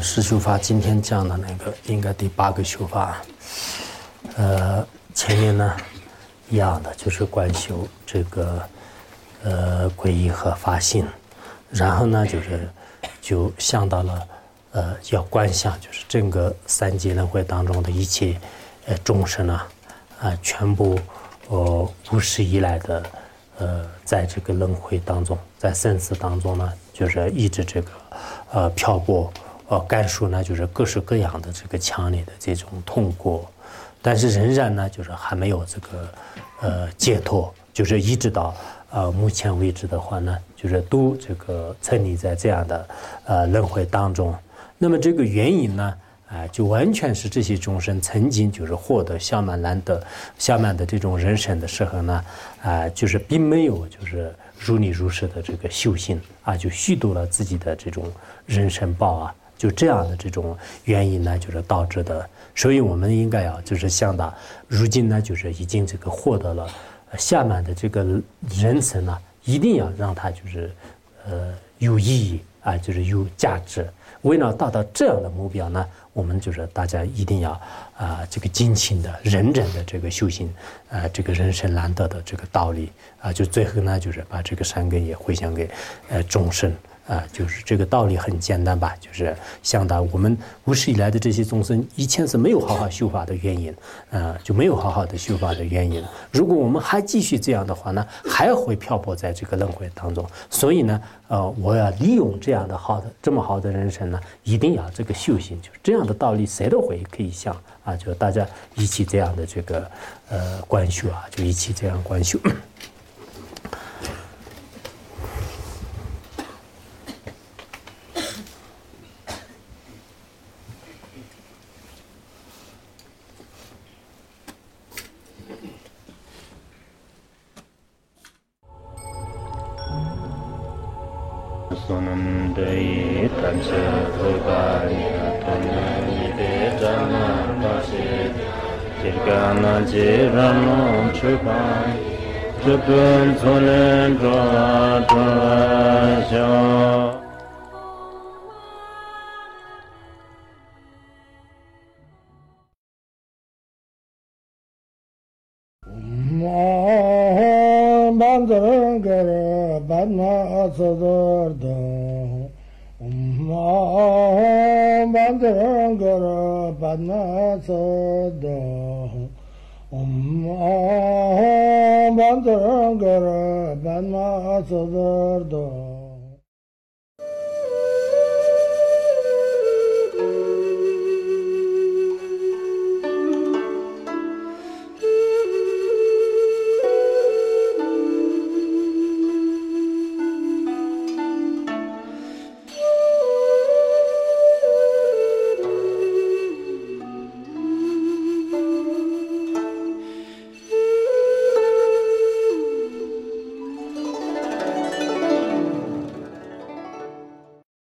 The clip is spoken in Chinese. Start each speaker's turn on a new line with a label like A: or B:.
A: 实修法今天讲的那个应该第8个修法，前面呢一样的就是观修这个皈依和发心，然后呢就想到了要观想，就是整个三界轮回当中的一切众生啊全部无始以来的在这个轮回当中，在生死当中呢，就是一直这个漂泊感受呢，就是各式各样的这个强烈的这种痛苦，但是仍然呢，就是还没有这个解脱，就是一直到目前为止的话呢，就是都这个沉溺在这样的轮回当中。那么这个原因呢，就完全是这些众生曾经就是获得小满难得小满的这种人生的时候呢，就是并没有就是如理如实的这个修行就虚度了自己的这种人生报就这样的这种原因呢，就是导致的。所以我们应该要就是想到，如今呢，就是已经这个获得了下满的这个人生呢，一定要让它就是有意义就是有价值。为了达到这样的目标呢，我们就是大家一定要这个精勤的、认真的这个修行这个人生难得的这个道理就最后呢，就是把这个善根也回向给众生。就是这个道理很简单吧，就是想到我们无始以来的这些众生以前是没有好好修法的原因，就没有好好的修法的原因。如果我们还继续这样的话呢，还会漂泊在这个轮回当中。所以呢，我要利用这样的这么好的人生呢，一定要这个修行，就是这样的道理，谁都可以想就大家一起这样的这个观修就一起这样观修。
B: Bandara